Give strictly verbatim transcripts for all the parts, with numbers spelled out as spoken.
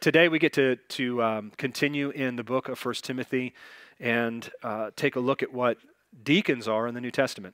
today we get to, to um, continue in the book of First Timothy and uh, take a look at what deacons are in the New Testament.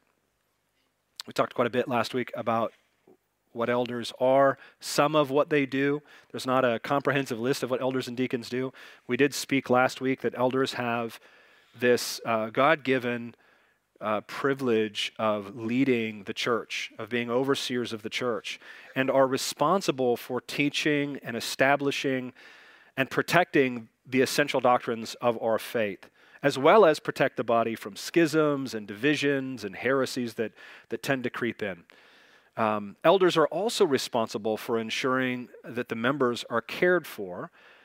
We talked quite a bit last week about what elders are, some of what they do. There's not a comprehensive list of what elders and deacons do. We did speak last week that elders have this uh, God-given uh, privilege of leading the church, of being overseers of the church, and are responsible for teaching and establishing and protecting the essential doctrines of our faith, as well as protect the body from schisms and divisions and heresies that, that tend to creep in. Um, elders are also responsible for ensuring that the members are cared for,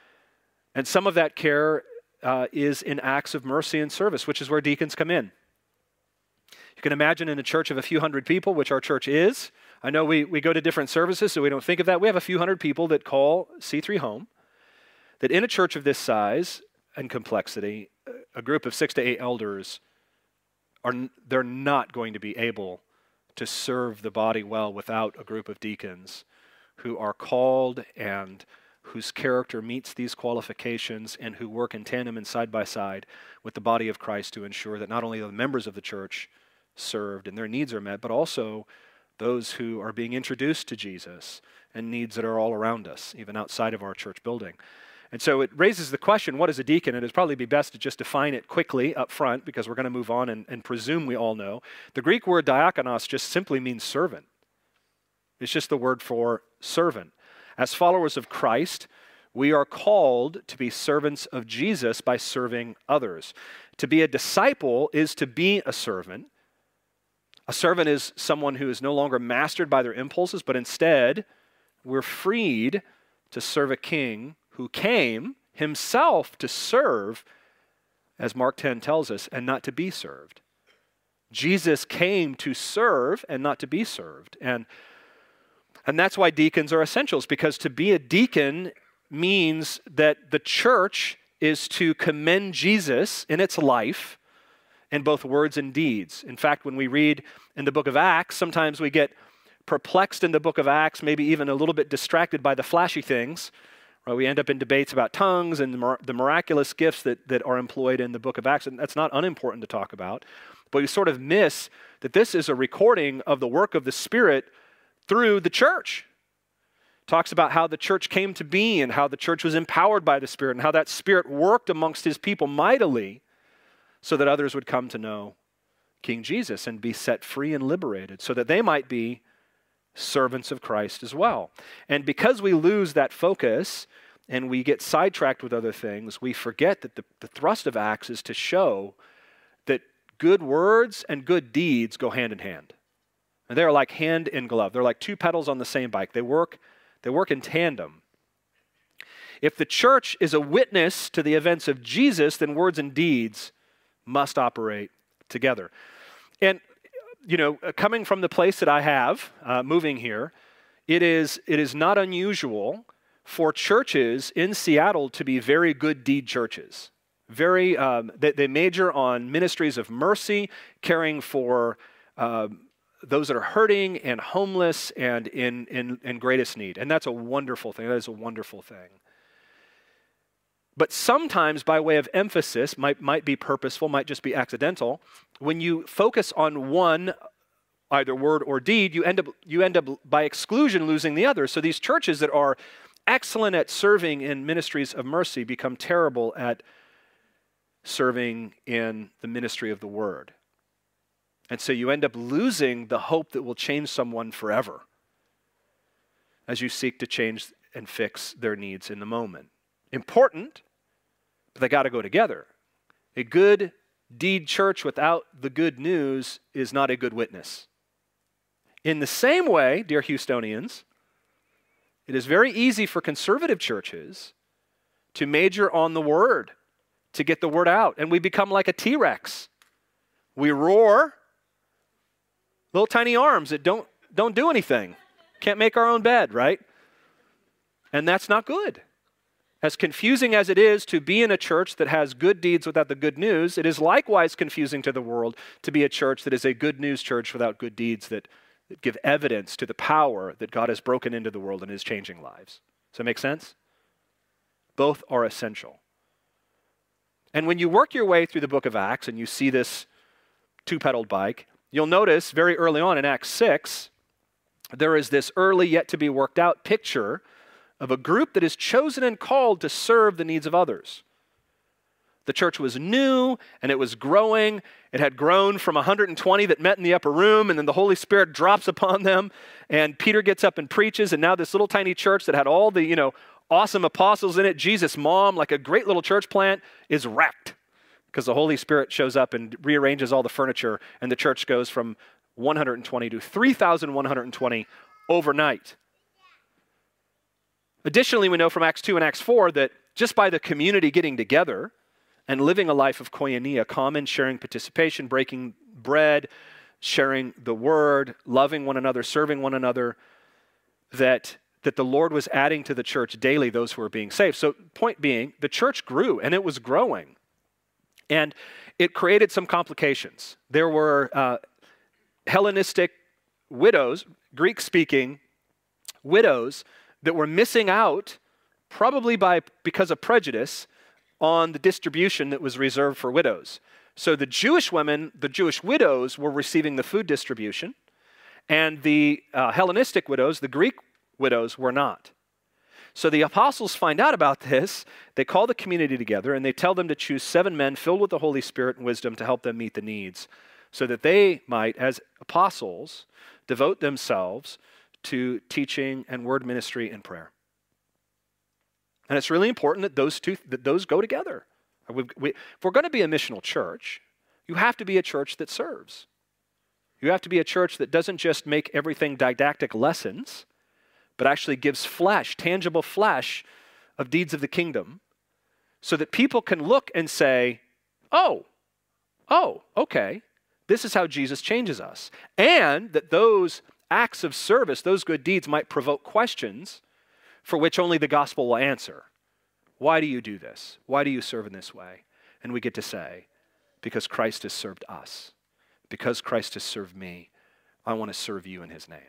and some of that care uh, is in acts of mercy and service, which is where deacons come in. You can imagine in a church of a few hundred people, which our church is. I know we, we go to different services, so we don't think of that. We have a few hundred people that call C three home, that in a church of this size and complexity, a group of six to eight elders, are they're not going to be able to serve the body well without a group of deacons who are called and whose character meets these qualifications and who work in tandem and side by side with the body of Christ to ensure that not only the members of the church served and their needs are met, but also those who are being introduced to Jesus and needs that are all around us, even outside of our church building. And so it raises the question, what is a deacon? And it'd probably be best to just define it quickly up front because we're going to move on and, and presume we all know. The Greek word diakonos just simply means servant. It's just the word for servant. As followers of Christ, we are called to be servants of Jesus by serving others. To be a disciple is to be a servant. A servant is someone who is no longer mastered by their impulses, but instead we're freed to serve a king who came himself to serve, as Mark ten tells us, and not to be served. Jesus came to serve and not to be served. And, and that's why deacons are essentials, because to be a deacon means that the church is to commend Jesus in its life in both words and deeds. In fact, when we read in the book of Acts, sometimes we get perplexed in the book of Acts, maybe even a little bit distracted by the flashy things. Right, we end up in debates about tongues and the, mir- the miraculous gifts that, that are employed in the book of Acts, and that's not unimportant to talk about. But we sort of miss that this is a recording of the work of the Spirit through the church. It talks about how the church came to be and how the church was empowered by the Spirit and how that Spirit worked amongst His people mightily so that others would come to know King Jesus and be set free and liberated so that they might be servants of Christ as well. And because we lose that focus and we get sidetracked with other things, we forget that the, the thrust of Acts is to show that good words and good deeds go hand in hand. And they're like hand in glove. They're like two pedals on the same bike. They work, they work in tandem. If the church is a witness to the events of Jesus, then words and deeds must operate together. And you know, coming from the place that I have, uh, moving here, it is it is not unusual for churches in Seattle to be very good deed churches. Very, um, they, they major on ministries of mercy, caring for uh, those that are hurting and homeless and in, in in greatest need, and that's a wonderful thing. That is a wonderful thing. But sometimes, by way of emphasis, might might be purposeful, might just be accidental. When you focus on one, either word or deed, you end up you end up by exclusion losing the other. So these churches that are excellent at serving in ministries of mercy become terrible at serving in the ministry of the word. And so you end up losing the hope that will change someone forever as you seek to change and fix their needs in the moment. Important, but they got to go together. A good deed church without the good news is not a good witness. In the same way, dear Houstonians, it is very easy for conservative churches to major on the word, to get the word out, and we become like a T-Rex. We roar, little tiny arms that don't, don't do anything. Can't make our own bed, right? And that's not good. As confusing as it is to be in a church that has good deeds without the good news, it is likewise confusing to the world to be a church that is a good news church without good deeds that, that give evidence to the power that God has broken into the world and is changing lives. Does that make sense? Both are essential. And when you work your way through the book of Acts and you see this two-pedaled bike, you'll notice very early on in Acts six, there is this early yet to be worked out picture of a group that is chosen and called to serve the needs of others. The church was new and it was growing. It had grown from one hundred twenty that met in the upper room, and then the Holy Spirit drops upon them, and Peter gets up and preaches, and now this little tiny church that had all the, you know, awesome apostles in it, Jesus' mom, like a great little church plant, is wrecked because the Holy Spirit shows up and rearranges all the furniture, and the church goes from one hundred twenty to three thousand one hundred twenty overnight. Additionally, we know from Acts two and Acts four that just by the community getting together and living a life of koinonia, common sharing participation, breaking bread, sharing the word, loving one another, serving one another, that, that the Lord was adding to the church daily those who were being saved. So point being, the church grew and it was growing. And it created some complications. There were uh, Hellenistic widows, Greek-speaking widows, that were missing out, probably by because of prejudice, on the distribution that was reserved for widows. So the Jewish women, the Jewish widows, were receiving the food distribution, and the uh, Hellenistic widows, the Greek widows, were not. So the apostles find out about this, they call the community together, and they tell them to choose seven men filled with the Holy Spirit and wisdom to help them meet the needs, so that they might, as apostles, devote themselves to teaching and word ministry and prayer. And it's really important that those two, that those go together. We, we, if we're going to be a missional church, you have to be a church that serves. You have to be a church that doesn't just make everything didactic lessons, but actually gives flesh, tangible flesh of deeds of the kingdom, so that people can look and say, oh, oh, okay, this is how Jesus changes us. And that those acts of service, those good deeds might provoke questions for which only the gospel will answer. Why do you do this? Why do you serve in this way? And we get to say, because Christ has served us. Because Christ has served me, I want to serve you in his name.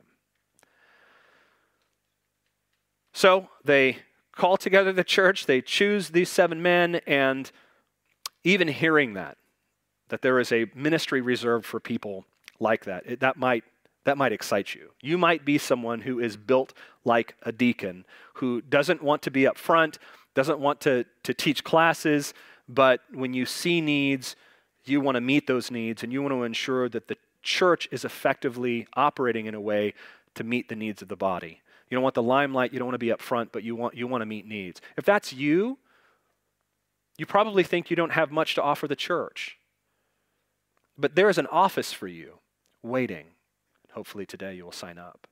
So they call together the church, they choose these seven men, and even hearing that, that there is a ministry reserved for people like that, it, that might That might excite you. You might be someone who is built like a deacon, who doesn't want to be up front, doesn't want to, to teach classes, but when you see needs, you want to meet those needs, and you want to ensure that the church is effectively operating in a way to meet the needs of the body. You don't want the limelight, you don't want to be up front, but you want, you want to meet needs. If that's you, you probably think you don't have much to offer the church. But there is an office for you waiting. Hopefully today you will sign up.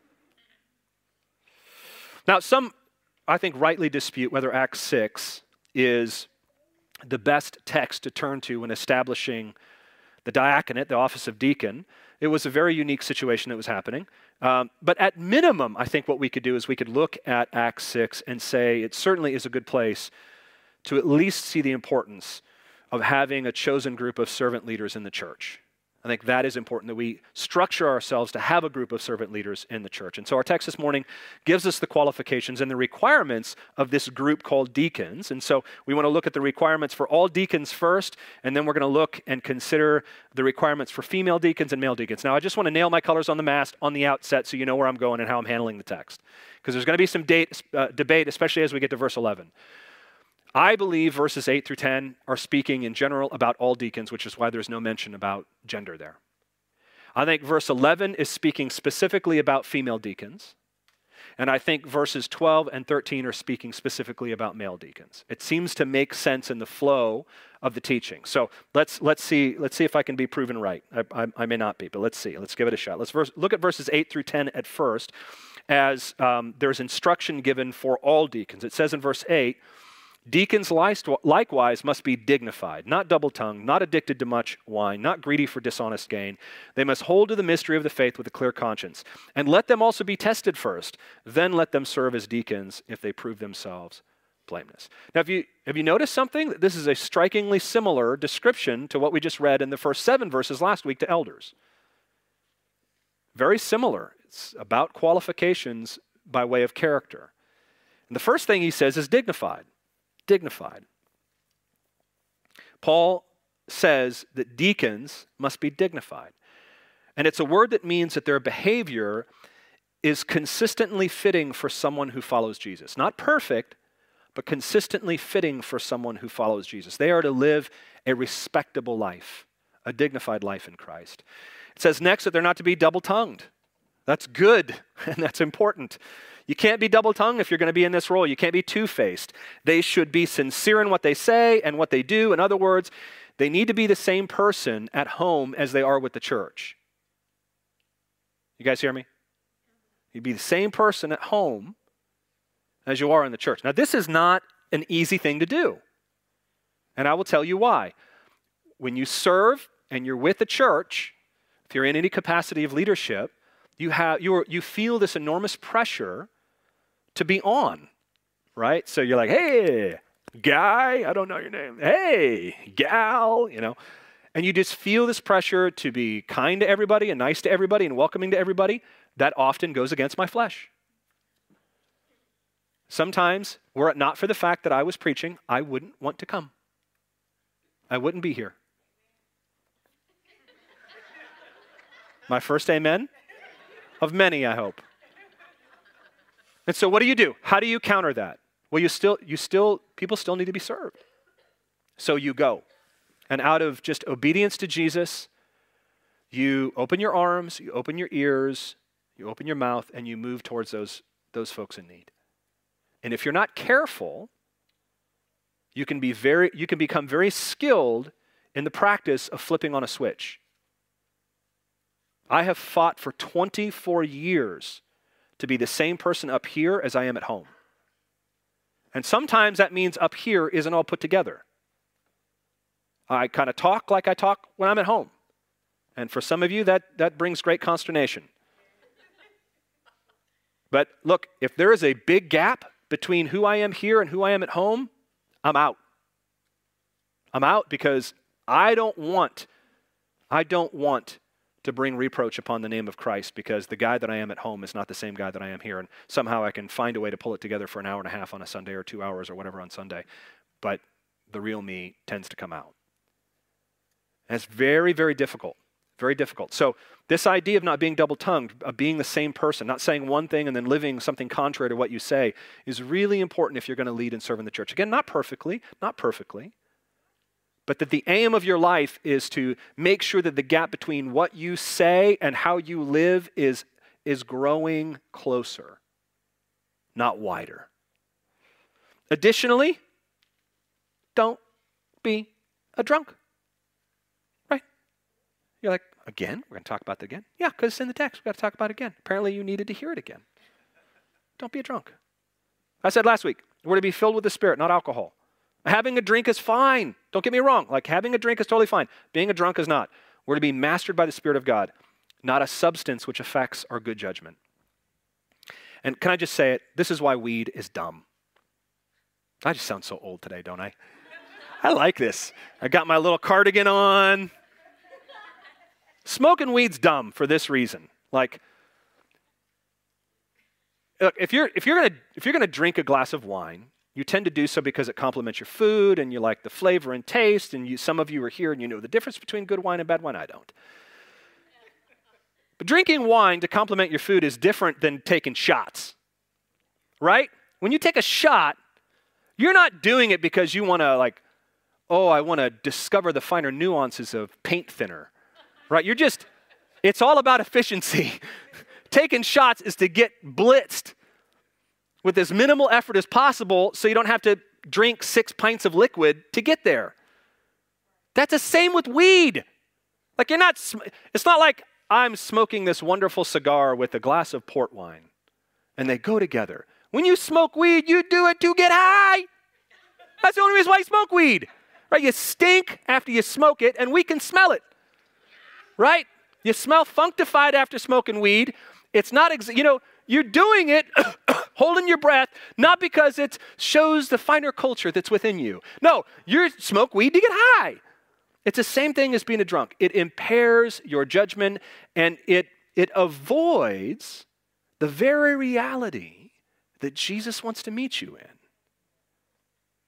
Now, some, I think, rightly dispute whether Acts six is the best text to turn to when establishing the diaconate, the office of deacon. It was a very unique situation that was happening. Um, but at minimum, I think what we could do is we could look at Acts six and say it certainly is a good place to at least see the importance of having a chosen group of servant leaders in the church. I think that is important, that we structure ourselves to have a group of servant leaders in the church. And so our text this morning gives us the qualifications and the requirements of this group called deacons. And so we want to look at the requirements for all deacons first, and then we're going to look and consider the requirements for female deacons and male deacons. Now, I just want to nail my colors on the mast on the outset so you know where I'm going and how I'm handling the text, because there's going to be some date, uh, debate, especially as we get to verse eleven. I believe verses eight through ten are speaking in general about all deacons, which is why there's no mention about gender there. I think verse eleven is speaking specifically about female deacons. And I think verses twelve and thirteen are speaking specifically about male deacons. It seems to make sense in the flow of the teaching. So let's let's see let's see if I can be proven right. I, I, I may not be, but let's see. Let's give it a shot. Let's verse, look at verses eight through ten at first, as um, there's instruction given for all deacons. It says in verse eight, deacons likewise must be dignified, not double-tongued, not addicted to much wine, not greedy for dishonest gain. They must hold to the mystery of the faith with a clear conscience. And let them also be tested first. Then let them serve as deacons if they prove themselves blameless. Now, have you, have you noticed something? This is a strikingly similar description to what we just read in the first seven verses last week to elders. Very similar. It's about qualifications by way of character. And the first thing he says is dignified. Dignified. Paul says that deacons must be dignified. And it's a word that means that their behavior is consistently fitting for someone who follows Jesus. Not perfect, but consistently fitting for someone who follows Jesus. They are to live a respectable life, a dignified life in Christ. It says next that they're not to be double-tongued. That's good, and that's important. You can't be double-tongued if you're going to be in this role. You can't be two-faced. They should be sincere in what they say and what they do. In other words, they need to be the same person at home as they are with the church. You guys hear me? You'd be the same person at home as you are in the church. Now, this is not an easy thing to do. And I will tell you why. When you serve and you're with the church, if you're in any capacity of leadership, you have you are, you feel this enormous pressure to be on, right? So you're like, hey, guy, I don't know your name. Hey, gal, you know. And you just feel this pressure to be kind to everybody and nice to everybody and welcoming to everybody. That often goes against my flesh. Sometimes, were it not for the fact that I was preaching, I wouldn't want to come. I wouldn't be here. My first amen of many, I hope. And so what do you do? How do you counter that? Well, you still, you still, people still need to be served. So you go. And out of just obedience to Jesus, you open your arms, you open your ears, you open your mouth, and you move towards those, those folks in need. And if you're not careful, you can be very, you can become very skilled in the practice of flipping on a switch. I have fought for twenty-four years to be the same person up here as I am at home. And sometimes that means up here isn't all put together. I kind of talk like I talk when I'm at home. And for some of you, that, that brings great consternation. But look, if there is a big gap between who I am here and who I am at home, I'm out. I'm out because I don't want, I don't want to bring reproach upon the name of Christ because the guy that I am at home is not the same guy that I am here. And somehow I can find a way to pull it together for an hour and a half on a Sunday or two hours or whatever on Sunday. But the real me tends to come out. And it's very, very difficult. Very difficult. So this idea of not being double-tongued, of being the same person, not saying one thing and then living something contrary to what you say, is really important if you're going to lead and serve in the church. Again, not perfectly, not perfectly, but that the aim of your life is to make sure that the gap between what you say and how you live is, is growing closer, not wider. Additionally, don't be a drunk. Right? You're like, again? We're going to talk about that again? Yeah, because it's in the text. We've got to talk about it again. Apparently you needed to hear it again. Don't be a drunk. I said last week, we're to be filled with the Spirit, not alcohol. Having a drink is fine. Don't get me wrong. Like having a drink is totally fine. Being a drunk is not. We're to be mastered by the Spirit of God, not a substance which affects our good judgment. And can I just say it? This is why weed is dumb. I just sound so old today, don't I? I like this. I got my little cardigan on. Smoking weed's dumb for this reason. Like, look, if you're if you're gonna if you're gonna drink a glass of wine, you tend to do so because it complements your food and you like the flavor and taste, and you, some of you are here and you know the difference between good wine and bad wine. I don't. But drinking wine to complement your food is different than taking shots, right? When you take a shot, you're not doing it because you want to like, oh, I want to discover the finer nuances of paint thinner, right? You're just, it's all about efficiency. Taking shots is to get blitzed with as minimal effort as possible so you don't have to drink six pints of liquid to get there. That's the same with weed. Like you're not, it's not like I'm smoking this wonderful cigar with a glass of port wine and they go together. When you smoke weed, you do it to get high. That's the only reason why you smoke weed, right? You stink after you smoke it and we can smell it, right? You smell functified after smoking weed. It's not, ex- you know, you're doing it holding your breath, not because it shows the finer culture that's within you. No, you smoke weed to get high. It's the same thing as being a drunk. It impairs your judgment and it, it avoids the very reality that Jesus wants to meet you in.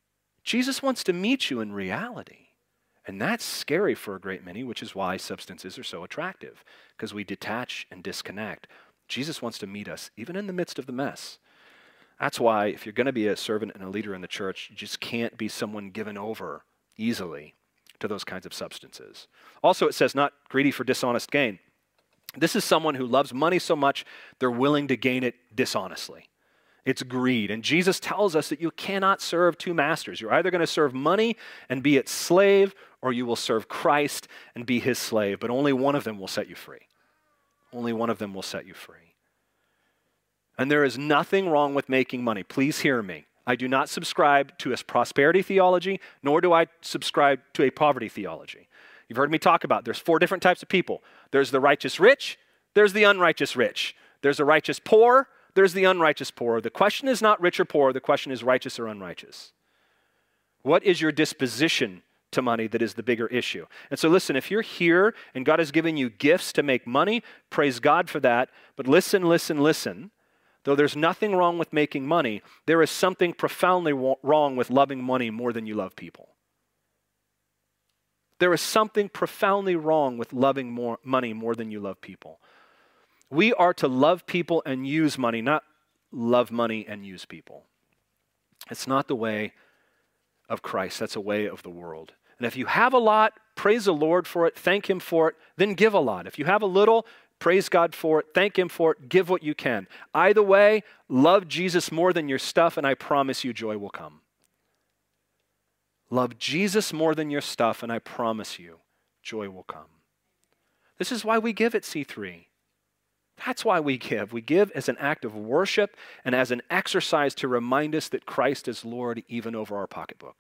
Jesus wants to meet you in reality. And that's scary for a great many, which is why substances are so attractive, because we detach and disconnect. Jesus wants to meet us, even in the midst of the mess. That's why if you're going to be a servant and a leader in the church, you just can't be someone given over easily to those kinds of substances. Also, it says not greedy for dishonest gain. This is someone who loves money so much, they're willing to gain it dishonestly. It's greed. And Jesus tells us that you cannot serve two masters. You're either going to serve money and be its slave, or you will serve Christ and be his slave. But only one of them will set you free. Only one of them will set you free. And there is nothing wrong with making money. Please hear me. I do not subscribe to a prosperity theology, nor do I subscribe to a poverty theology. You've heard me talk about there's four different types of people. There's the righteous rich, there's the unrighteous rich. There's the righteous poor, there's the unrighteous poor. The question is not rich or poor, the question is righteous or unrighteous. What is your disposition to money that is the bigger issue? And so listen, if you're here and God has given you gifts to make money, praise God for that. But listen, listen, listen. Though there's nothing wrong with making money, there is something profoundly wrong with loving money more than you love people. There is something profoundly wrong with loving more money more than you love people. We are to love people and use money, not love money and use people. It's not the way of Christ. That's a way of the world. And if you have a lot, praise the Lord for it, thank him for it, then give a lot. If you have a little, praise God for it, thank him for it, give what you can. Either way, love Jesus more than your stuff, and I promise you joy will come. Love Jesus more than your stuff, and I promise you joy will come. This is why we give at C three. That's why we give. We give as an act of worship and as an exercise to remind us that Christ is Lord even over our pocketbook.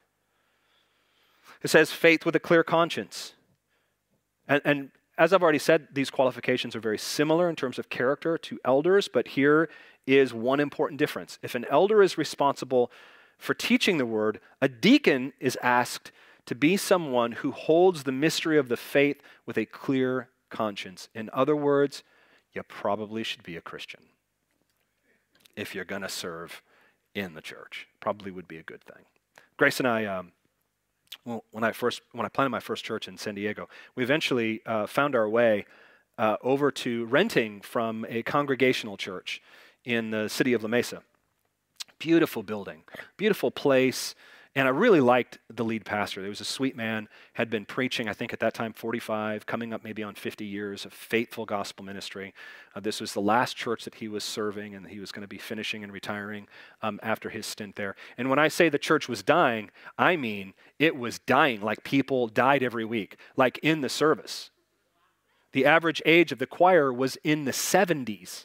It says faith with a clear conscience. And, and as I've already said, these qualifications are very similar in terms of character to elders, but here is one important difference. If an elder is responsible for teaching the word, a deacon is asked to be someone who holds the mystery of the faith with a clear conscience. In other words, you probably should be a Christian if you're going to serve in the church. Probably would be a good thing. Grace and I, um, well, when I first when I planted my first church in San Diego, we eventually uh, found our way uh, over to renting from a congregational church in the city of La Mesa. Beautiful building, beautiful place, and I really liked the lead pastor. He was a sweet man, had been preaching, I think at that time, forty-five, coming up maybe on fifty years of faithful gospel ministry. Uh, this was the last church that he was serving, and he was going to be finishing and retiring um, after his stint there. And when I say the church was dying, I mean it was dying like people died every week, like in the service. The average age of the choir was in the seventies.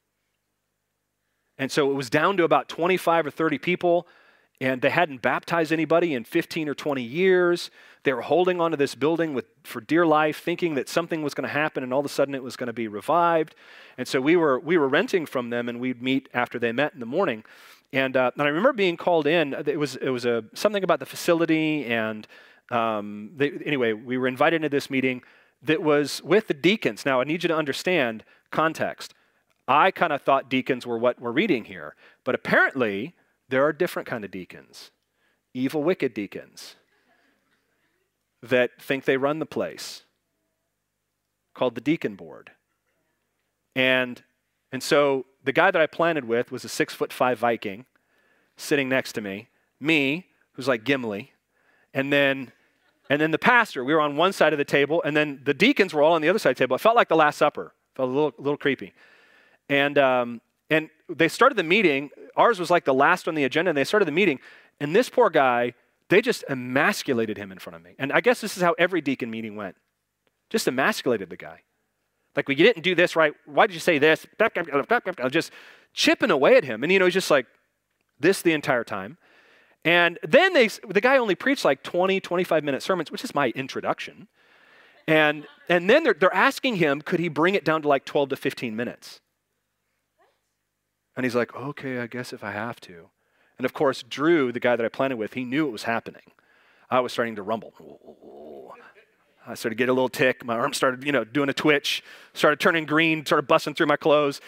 And so it was down to about twenty-five or thirty people, and they hadn't baptized anybody in fifteen or twenty years. They were holding onto this building with, for dear life, thinking that something was going to happen, and all of a sudden it was going to be revived. And so we were we were renting from them, and we'd meet after they met in the morning. And, uh, and I remember being called in. It was it was a something about the facility, and um, they, anyway, we were invited into this meeting that was with the deacons. Now, I need you to understand context. I kind of thought deacons were what we're reading here, but apparently there are different kind of deacons, evil, wicked deacons that think they run the place, called the deacon board. And, and so the guy that I planted with was a six foot five Viking sitting next to me, me, who's like Gimli, and then, and then the pastor. We were on one side of the table, and then the deacons were all on the other side of the table. It felt like the Last Supper. It felt a little, a little creepy. And um, and they started the meeting. Ours was like the last on the agenda, and they started the meeting. And this poor guy, they just emasculated him in front of me. And I guess this is how every deacon meeting went. Just emasculated the guy. Like, well, you didn't do this right. Why did you say this? Just chipping away at him. And, you know, he's just like this the entire time. And then they, the guy only preached like twenty, twenty-five minute sermons, which is my introduction. And, and then they're, they're asking him, could he bring it down to like twelve to fifteen minutes? And he's like, okay, I guess if I have to. And of course, Drew, the guy that I planted with, he knew it was happening. I was starting to rumble. I started to get a little tick. My arm started, you know, doing a twitch, started turning green, started busting through my clothes.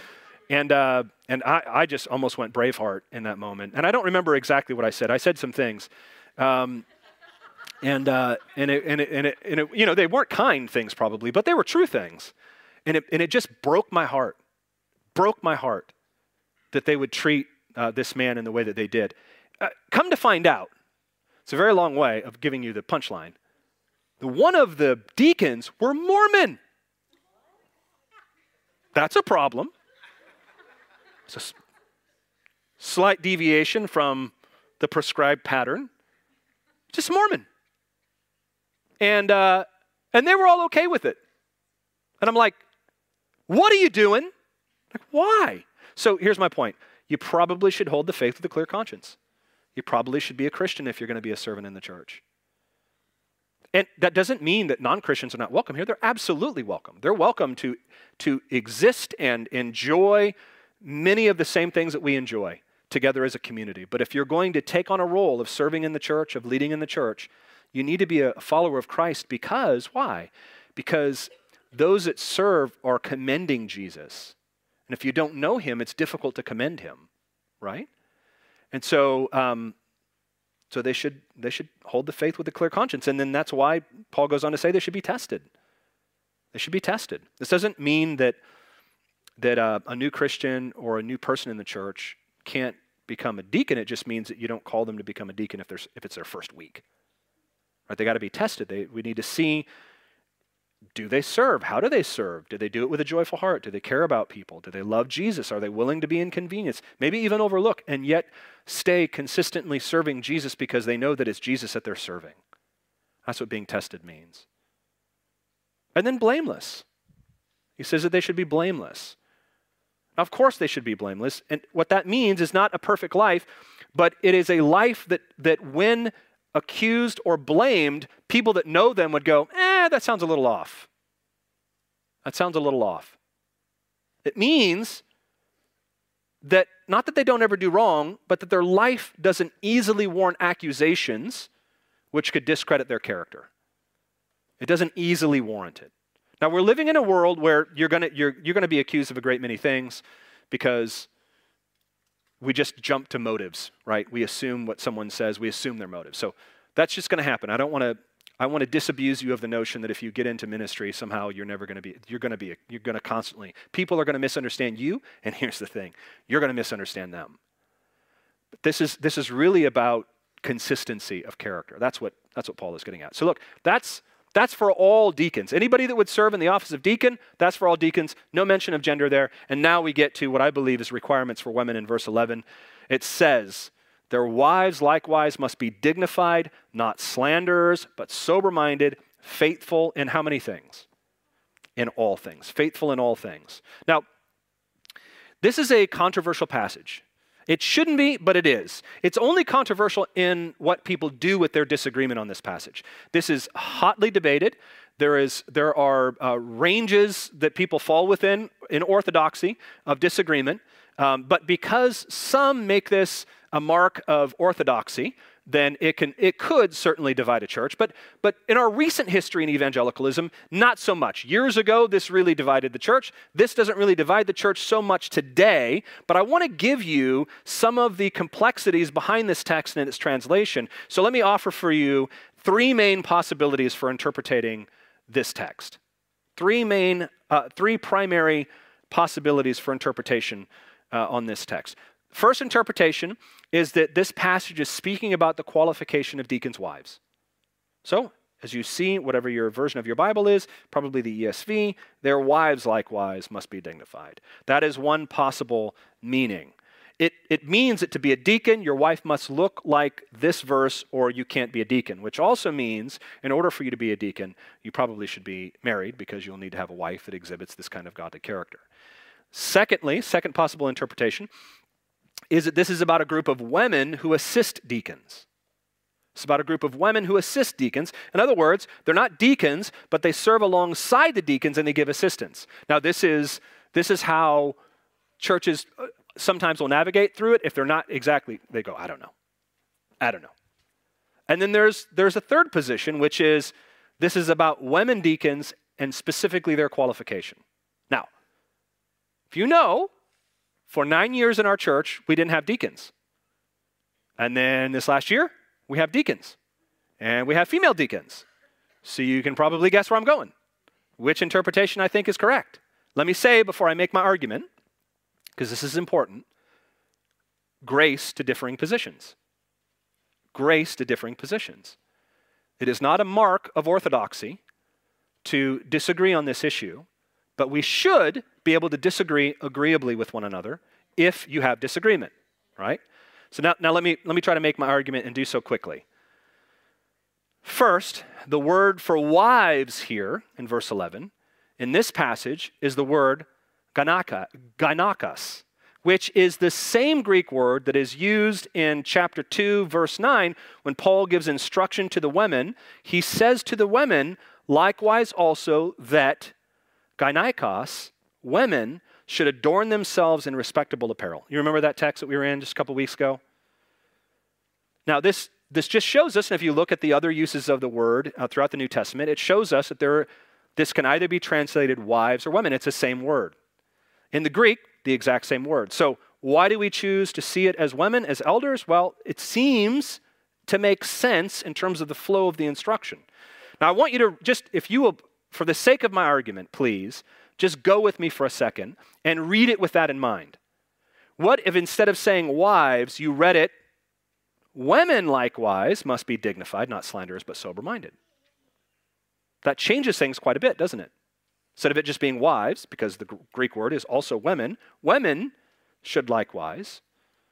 And uh, and I, I just almost went Braveheart in that moment. And I don't remember exactly what I said. I said some things. Um, and, uh, and, it, and, it, and, it, and it, you know, they weren't kind things probably, but they were true things. And it, and it just broke my heart, broke my heart that they would treat uh, this man in the way that they did. Uh, come to find out, it's a very long way of giving you the punchline. The, one of the deacons were Mormon. That's a problem. It's a s- slight deviation from the prescribed pattern. Just Mormon. And uh, and they were all okay with it. And I'm like, what are you doing? Like, why? So here's my point. You probably should hold the faith with a clear conscience. You probably should be a Christian if you're going to be a servant in the church. And that doesn't mean that non-Christians are not welcome here. They're absolutely welcome. They're welcome to, to exist and enjoy many of the same things that we enjoy together as a community. But if you're going to take on a role of serving in the church, of leading in the church, you need to be a follower of Christ because, why? Because those that serve are commending Jesus. And if you don't know him, it's difficult to commend him, right? And so um, so they should they should hold the faith with a clear conscience. And then that's why Paul goes on to say they should be tested. They should be tested. This doesn't mean that that uh, a new Christian or a new person in the church can't become a deacon. It just means that you don't call them to become a deacon if there's if it's their first week. Right? They got to be tested. They, we need to see, do they serve? How do they serve? Do they do it with a joyful heart? Do they care about people? Do they love Jesus? Are they willing to be inconvenienced? Maybe even overlook and yet stay consistently serving Jesus because they know that it's Jesus that they're serving. That's what being tested means. And then blameless. He says that they should be blameless. Now, of course they should be blameless. And what that means is not a perfect life, but it is a life that, that when accused or blamed, people that know them would go, eh, that sounds a little off. That sounds a little off. It means that not that they don't ever do wrong, but that their life doesn't easily warrant accusations which could discredit their character. It doesn't easily warrant it. Now, we're living in a world where you're going to you're, you're going to be accused of a great many things because we just jump to motives, right? We assume what someone says, we assume their motives. So that's just going to happen. I don't want to I want to disabuse you of the notion that if you get into ministry, somehow you're never going to be, you're going to be, you're going to constantly, people are going to misunderstand you, and here's the thing, you're going to misunderstand them. But this is this is really about consistency of character. That's what that's what Paul is getting at. So look, that's That's for all deacons. Anybody that would serve in the office of deacon, that's for all deacons. No mention of gender there. And now we get to what I believe is requirements for women in verse eleven. It says, their wives likewise must be dignified, not slanderers, but sober-minded, faithful in how many things? In all things. Faithful in all things. Now, this is a controversial passage. It shouldn't be, but it is. It's only controversial in what people do with their disagreement on this passage. This is hotly debated. There is, there are uh, ranges that people fall within in orthodoxy of disagreement. Um, but because some make this a mark of orthodoxy, then it can it could certainly divide a church. But but in our recent history in evangelicalism, not so much. Years ago, this really divided the church. This doesn't really divide the church so much today, but I want to give you some of the complexities behind this text and its translation. So let me offer for you three main possibilities for interpreting this text. Three main, uh, three primary possibilities for interpretation uh, on this text. First interpretation is that this passage is speaking about the qualification of deacons' wives. So, as you see, whatever your version of your Bible is, probably the E S V, their wives likewise must be dignified. That is one possible meaning. It, it means that to be a deacon, your wife must look like this verse or you can't be a deacon, which also means in order for you to be a deacon, you probably should be married because you'll need to have a wife that exhibits this kind of godly character. Secondly, second possible interpretation, is that this is about a group of women who assist deacons. It's about a group of women who assist deacons. In other words, they're not deacons, but they serve alongside the deacons and they give assistance. Now, this is, this is how churches sometimes will navigate through it. If they're not exactly, they go, I don't know. I don't know. And then there's, there's a third position, which is this is about women deacons and specifically their qualification. Now, if you know, For nine years in our church, we didn't have deacons. And then this last year, we have deacons. And we have female deacons. So you can probably guess where I'm going. Which interpretation I think is correct. Let me say before I make my argument, because this is important, grace to differing positions. Grace to differing positions. It is not a mark of orthodoxy to disagree on this issue, but we should be able to disagree agreeably with one another if you have disagreement, right? So now, now let me, let me try to make my argument and do so quickly. First, the word for wives here in verse eleven, in this passage, is the word gynaka, gynakas, which is the same Greek word that is used in chapter two, verse nine, when Paul gives instruction to the women. He says to the women, likewise also that gynakos, women, should adorn themselves in respectable apparel. You remember that text that we were in just a couple weeks ago? Now this, this just shows us, and if you look at the other uses of the word uh, throughout the New Testament, it shows us that there, this can either be translated wives or women. It's the same word. In the Greek, the exact same word. So why do we choose to see it as women, as elders? Well, it seems to make sense in terms of the flow of the instruction. Now I want you to just, if you will, for the sake of my argument, please, just go with me for a second and read it with that in mind. What if instead of saying wives, you read it, women likewise must be dignified, not slanderers, but sober-minded? That changes things quite a bit, doesn't it? Instead of it just being wives, because the Greek word is also women, women should likewise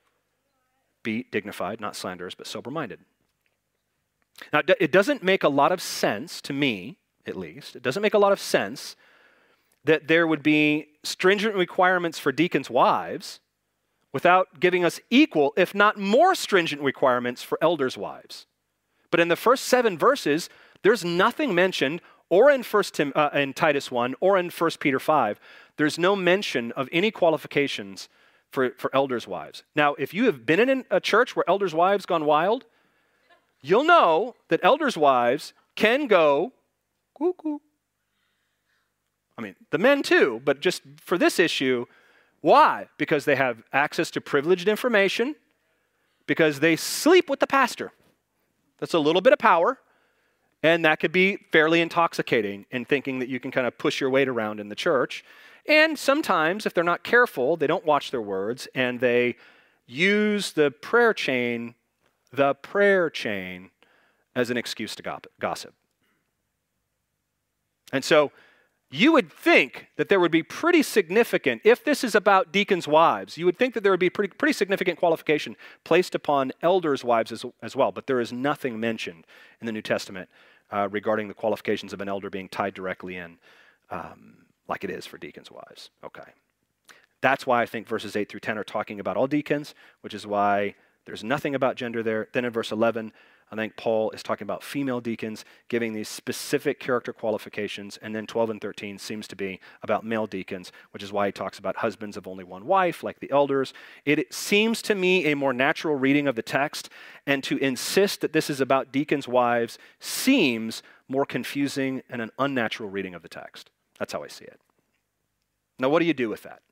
be dignified, not slanderers, but sober-minded. Now, it doesn't make a lot of sense, to me at least, it doesn't make a lot of sense that there would be stringent requirements for deacons' wives without giving us equal, if not more stringent requirements for elders' wives. But in the first seven verses, there's nothing mentioned, or in First Tim, uh, in Titus one, or in First Peter five, there's no mention of any qualifications for, for elders' wives. Now, if you have been in a church where elders' wives gone wild, you'll know that elders' wives can go cuckoo. I mean, the men too, but just for this issue, why? Because they have access to privileged information, because they sleep with the pastor. That's a little bit of power, and that could be fairly intoxicating in thinking that you can kind of push your weight around in the church. And sometimes, if they're not careful, they don't watch their words, and they use the prayer chain, the prayer chain, as an excuse to gossip. And so, you would think that there would be pretty significant, if this is about deacons' wives, you would think that there would be pretty, pretty significant qualification placed upon elders' wives as, as well. But there is nothing mentioned in the New Testament uh, regarding the qualifications of an elder being tied directly in, um, like it is for deacons' wives. Okay. That's why I think verses eight through ten are talking about all deacons, which is why there's nothing about gender there. Then in verse eleven, I think Paul is talking about female deacons, giving these specific character qualifications, and then twelve and thirteen seems to be about male deacons, which is why he talks about husbands of only one wife, like the elders. It seems to me a more natural reading of the text, and to insist that this is about deacons' wives seems more confusing and an unnatural reading of the text. That's how I see it. Now, what do you do with that?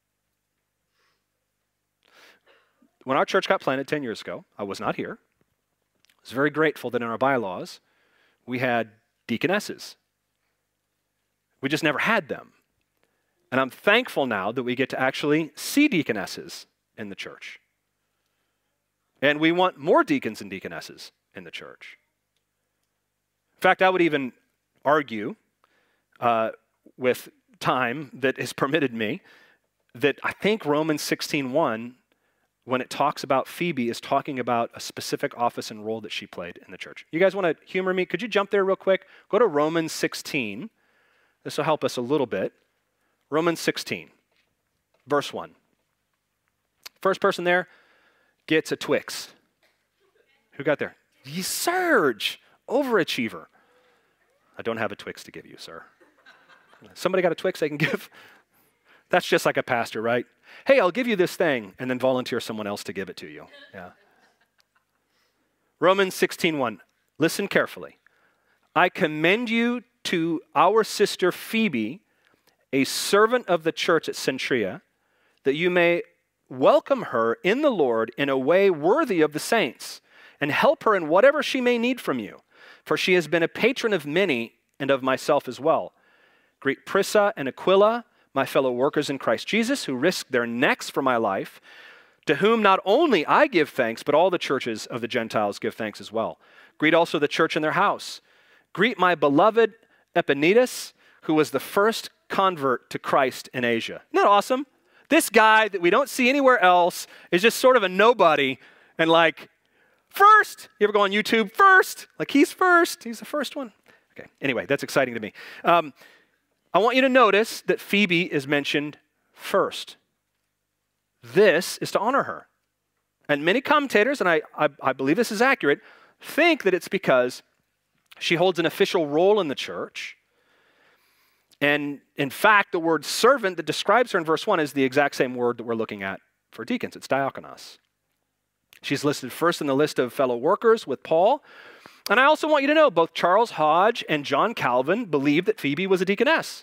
When our church got planted ten years ago, I was not here. I was very grateful that in our bylaws, we had deaconesses. We just never had them. And I'm thankful now that we get to actually see deaconesses in the church. And we want more deacons and deaconesses in the church. In fact, I would even argue uh, with time that is permitted me that I think Romans sixteen one, when it talks about Phoebe, is talking about a specific office and role that she played in the church. You guys want to humor me? Could you jump there real quick? Go to Romans sixteen. This will help us a little bit. Romans sixteen, verse one. First person there gets a Twix. Who got there? Ye Serge, overachiever. I don't have a Twix to give you, sir. Somebody got a Twix they can give? That's just like a pastor, right? Hey, I'll give you this thing, and then volunteer someone else to give it to you. Yeah. Romans sixteen one. Listen carefully. I commend you to our sister Phoebe, a servant of the church at Cenchrea, that you may welcome her in the Lord in a way worthy of the saints, and help her in whatever she may need from you. For she has been a patron of many and of myself as well. Greet Prisca and Aquila, my fellow workers in Christ Jesus, who risked their necks for my life, to whom not only I give thanks, but all the churches of the Gentiles give thanks as well. Greet also the church in their house. Greet my beloved Epaenetus, who was the first convert to Christ in Asia. Isn't that awesome? This guy that we don't see anywhere else is just sort of a nobody and like, first. You ever go on YouTube? First. Like he's first. He's the first one. Okay. Anyway, that's exciting to me. Um, I want you to notice that Phoebe is mentioned first. This is to honor her. And many commentators, and I, I, I believe this is accurate, think that it's because she holds an official role in the church. And in fact, the word servant that describes her in verse one is the exact same word that we're looking at for deacons. It's diakonos. She's listed first in the list of fellow workers with Paul. And I also want you to know both Charles Hodge and John Calvin believed that Phoebe was a deaconess.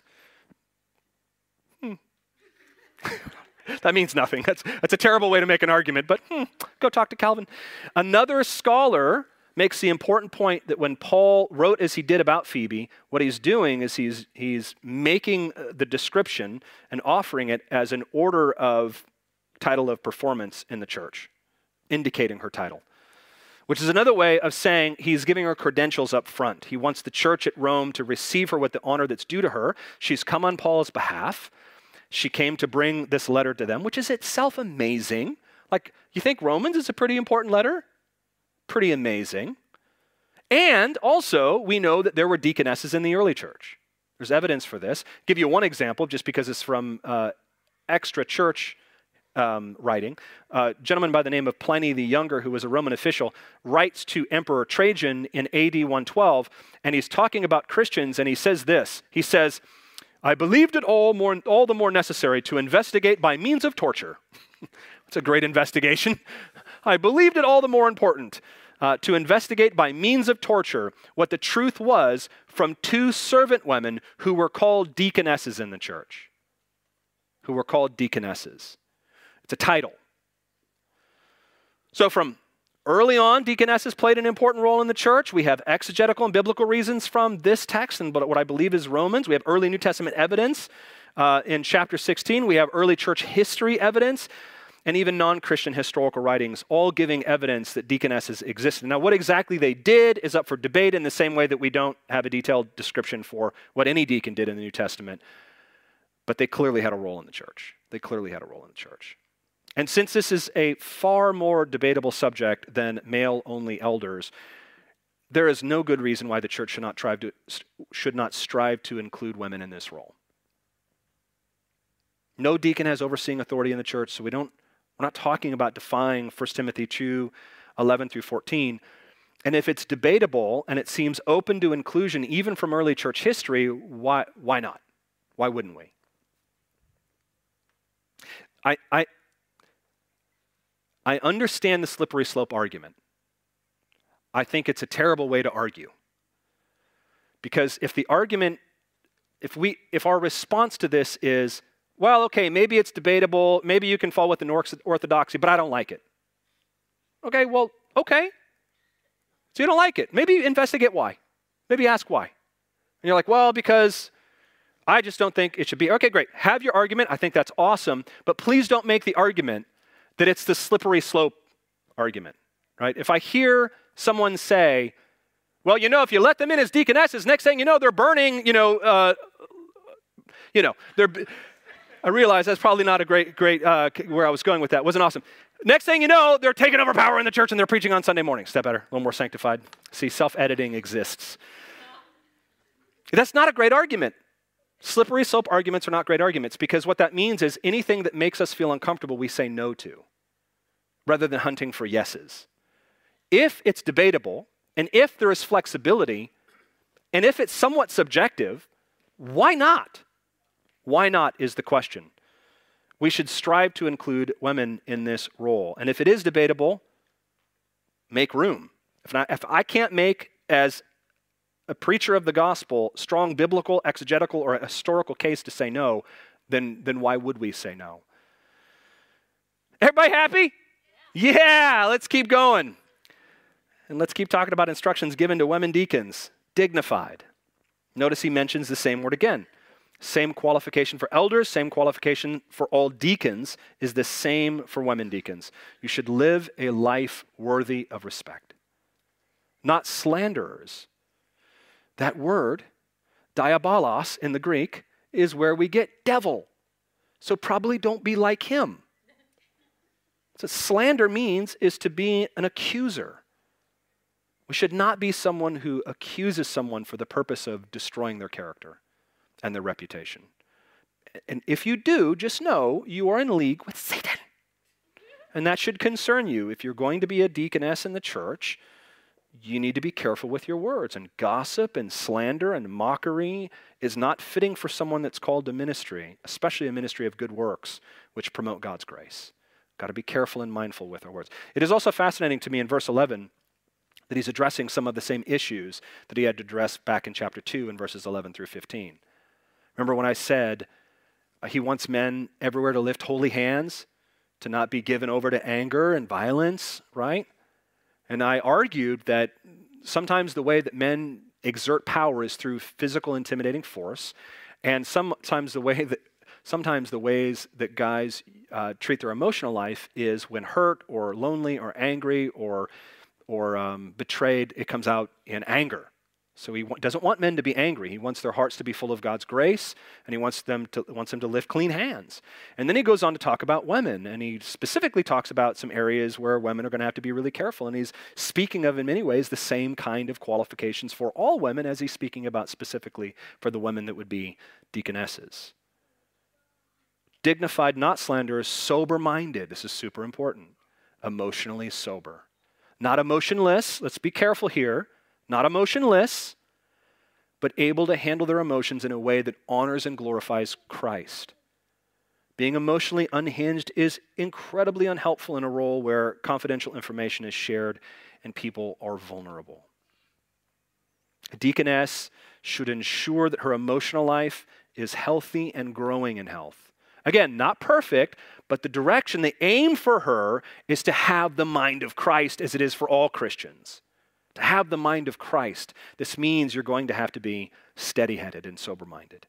Hmm. That means nothing. That's, that's a terrible way to make an argument, but hmm, go talk to Calvin. Another scholar makes the important point that when Paul wrote as he did about Phoebe, what he's doing is he's, he's making the description and offering it as an order of title of performance in the church, indicating her title, which is another way of saying he's giving her credentials up front. He wants the church at Rome to receive her with the honor that's due to her. She's come on Paul's behalf. She came to bring this letter to them, which is itself amazing. Like, you think Romans is a pretty important letter? Pretty amazing. And also, we know that there were deaconesses in the early church. There's evidence for this. I'll give you one example, just because it's from uh, extra church um, writing. Uh, a gentleman by the name of Pliny the Younger, who was a Roman official, writes to Emperor Trajan in A D one twelve, and he's talking about Christians, and he says this. He says, I believed it all, more, all the more necessary to investigate by means of torture. It's a great investigation. I believed it all the more important uh, to investigate by means of torture what the truth was from two servant women who were called deaconesses in the church. Who were called deaconesses. It's a title. So from early on, deaconesses played an important role in the church. We have exegetical and biblical reasons from this text and what I believe is Romans. We have early New Testament evidence uh, in chapter sixteen. We have early church history evidence and even non-Christian historical writings, all giving evidence that deaconesses existed. Now, what exactly they did is up for debate in the same way that we don't have a detailed description for what any deacon did in the New Testament. But they clearly had a role in the church. They clearly had a role in the church. And since this is a far more debatable subject than male-only elders, there is no good reason why the church should not strive to, should not strive to include women in this role. No deacon has overseeing authority in the church, so we don't, we're not talking about defying First Timothy two, eleven through fourteen. And if it's debatable and it seems open to inclusion even from early church history, why, why not? Why wouldn't we? I, I, I understand the slippery slope argument. I think it's a terrible way to argue. Because if the argument, if we, if our response to this is, well, okay, maybe it's debatable, maybe you can fall with the orthodoxy, but I don't like it. Okay, well, okay. So you don't like it. Maybe investigate why. Maybe ask why. And you're like, well, because I just don't think it should be. Okay, great. Have your argument. I think that's awesome. But please don't make the argument that it's the slippery slope argument, right? If I hear someone say, well, you know, if you let them in as deaconesses, next thing you know, they're burning, you know, uh, you know, they're... I realize that's probably not a great, great, uh, where I was going with that. It wasn't awesome. Next thing you know, they're taking over power in the church and they're preaching on Sunday mornings. Is that better? A little more sanctified. See, self-editing exists. That's not a great argument. Slippery slope arguments are not great arguments because what that means is anything that makes us feel uncomfortable, we say no to, rather than hunting for yeses. If it's debatable, and if there is flexibility, and if it's somewhat subjective, why not? Why not is the question. We should strive to include women in this role. And if it is debatable, make room. If, not, if I can't make, as a preacher of the gospel, strong biblical, exegetical, or historical case to say no, then, then why would we say no? Everybody happy? Yeah, let's keep going. And let's keep talking about instructions given to women deacons. Dignified. Notice he mentions the same word again. Same qualification for elders, same qualification for all deacons is the same for women deacons. You should live a life worthy of respect. Not slanderers. That word, diabolos in the Greek, is where we get devil. So probably don't be like him. So slander means is to be an accuser. We should not be someone who accuses someone for the purpose of destroying their character and their reputation. And if you do, just know you are in league with Satan. And that should concern you. If you're going to be a deaconess in the church, you need to be careful with your words. And gossip and slander and mockery is not fitting for someone that's called to ministry, especially a ministry of good works, which promote God's grace. Got to be careful and mindful with our words. It is also fascinating to me in verse eleven that he's addressing some of the same issues that he had to address back in chapter two in verses eleven through fifteen. Remember when I said uh, he wants men everywhere to lift holy hands, to not be given over to anger and violence, right? And I argued that sometimes the way that men exert power is through physical intimidating force, and sometimes the way that sometimes the ways that guys uh, treat their emotional life is when hurt or lonely or angry or or um, betrayed, it comes out in anger. So he w- doesn't want men to be angry. He wants their hearts to be full of God's grace, and he wants them to wants them to lift clean hands. And then he goes on to talk about women, and he specifically talks about some areas where women are going to have to be really careful. And he's speaking of, in many ways, the same kind of qualifications for all women as he's speaking about specifically for the women that would be deaconesses. Dignified, not slanderers, sober-minded. This is super important. Emotionally sober. Not emotionless. Let's be careful here. Not emotionless, but able to handle their emotions in a way that honors and glorifies Christ. Being emotionally unhinged is incredibly unhelpful in a role where confidential information is shared and people are vulnerable. A deaconess should ensure that her emotional life is healthy and growing in health. Again, not perfect, but the direction, the aim for her is to have the mind of Christ as it is for all Christians. To have the mind of Christ. This means you're going to have to be steady-headed and sober-minded.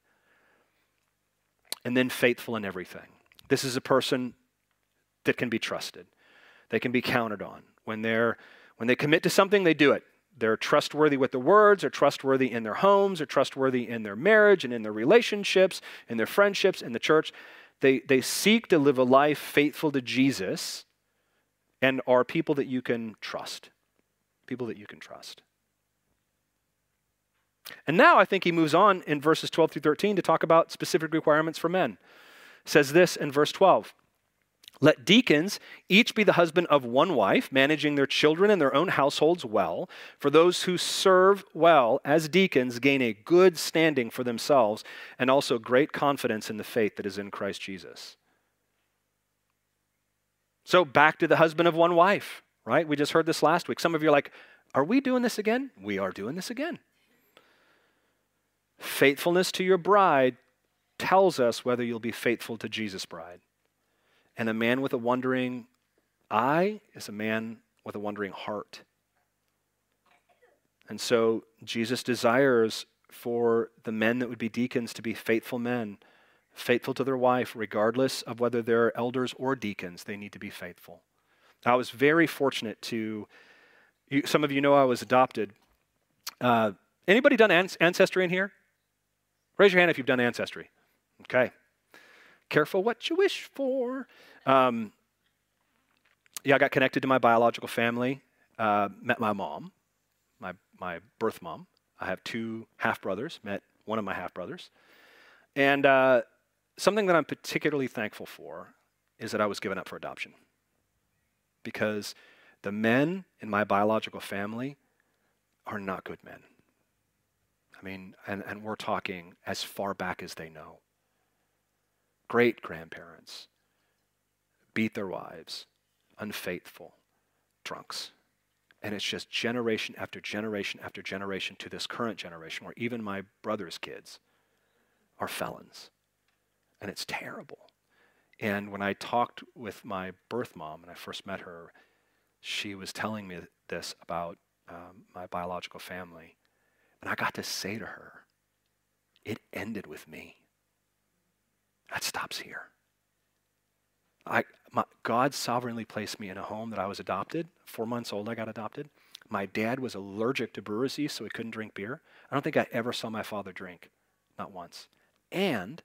And then faithful in everything. This is a person that can be trusted. They can be counted on. When they're when they commit to something, they do it. They're trustworthy with their words, they're trustworthy in their homes, they're trustworthy in their marriage and in their relationships, in their friendships, in the church. They, they seek to live a life faithful to Jesus and are people that you can trust. People that you can trust. And now I think he moves on in verses twelve through thirteen to talk about specific requirements for men. It says this in verse twelve. Let deacons each be the husband of one wife, managing their children and their own households well. For those who serve well as deacons gain a good standing for themselves and also great confidence in the faith that is in Christ Jesus. So back to the husband of one wife, right? We just heard this last week. Some of you are like, are we doing this again? We are doing this again. Faithfulness to your bride tells us whether you'll be faithful to Jesus' bride. And a man with a wondering eye is a man with a wondering heart. And so Jesus desires for the men that would be deacons to be faithful men, faithful to their wife, regardless of whether they're elders or deacons. They need to be faithful. I was very fortunate to, you, some of you know I was adopted. Uh, anybody done an- Ancestry in here? Raise your hand if you've done Ancestry. Okay. Careful what you wish for. Um, yeah, I got connected to my biological family, uh, met my mom, my, my birth mom. I have two half-brothers, met one of my half-brothers. And uh, something that I'm particularly thankful for is that I was given up for adoption. Because the men in my biological family are not good men. I mean, and, and we're talking as far back as they know. Great grandparents, beat their wives, unfaithful, drunks. And it's just generation after generation after generation to this current generation where even my brother's kids are felons. And it's terrible. And when I talked with my birth mom, and I first met her, she was telling me this about um, my biological family. And I got to say to her, it ended with me. That stops here. I, my, God sovereignly placed me in a home that I was adopted. Four months old, I got adopted. My dad was allergic to brewer's yeast, so he couldn't drink beer. I don't think I ever saw my father drink, not once. And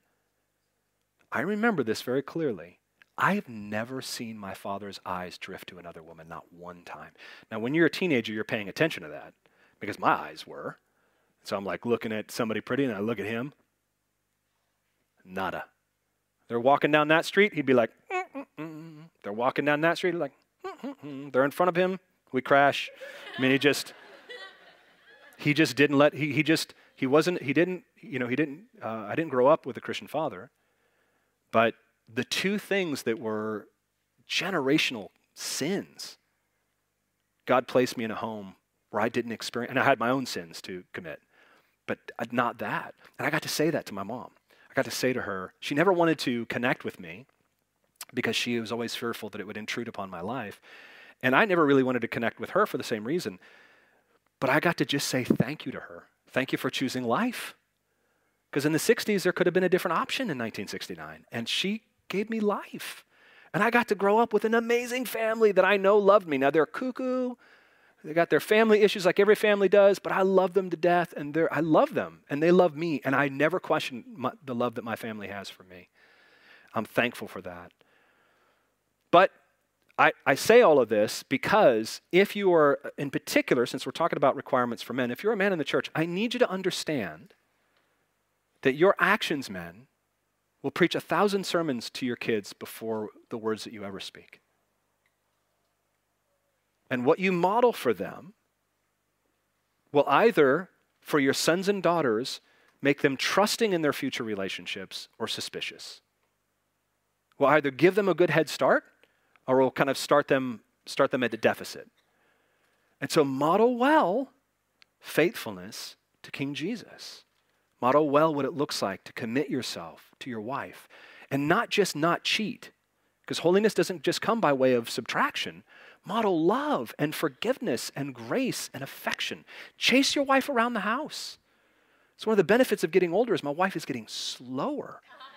I remember this very clearly. I have never seen my father's eyes drift to another woman, not one time. Now, when you're a teenager, you're paying attention to that, because my eyes were. So I'm like looking at somebody pretty, and I look at him. Nada. They're walking down that street, he'd be like, mm-mm-mm. They're walking down that street, like, mm-mm-mm. They're in front of him, we crash. I mean, he just, he just didn't let, he, he just, he wasn't, he didn't, you know, he didn't, uh, I didn't grow up with a Christian father, but the two things that were generational sins, God placed me in a home where I didn't experience, and I had my own sins to commit, but not that. And I got to say that to my mom. I got to say to her, she never wanted to connect with me because she was always fearful that it would intrude upon my life. And I never really wanted to connect with her for the same reason. But I got to just say thank you to her. Thank you for choosing life. Because in the sixties, there could have been a different option in nineteen sixty-nine. And she gave me life. And I got to grow up with an amazing family that I know loved me. Now, they're cuckoo. They got their family issues like every family does, but I love them to death, and they're, I love them, and they love me, and I never question my, the love that my family has for me. I'm thankful for that. But I, I say all of this because if you are, in particular, since we're talking about requirements for men, if you're a man in the church, I need you to understand that your actions, men, will preach a thousand sermons to your kids before the words that you ever speak. And what you model for them will either, for your sons and daughters, make them trusting in their future relationships or suspicious. Will either give them a good head start or will kind of start them, start them at a deficit. And so model well faithfulness to King Jesus. Model well what it looks like to commit yourself to your wife and not just not cheat, because holiness doesn't just come by way of subtraction. Model love and forgiveness and grace and affection. Chase your wife around the house. It's one of the benefits of getting older is my wife is getting slower.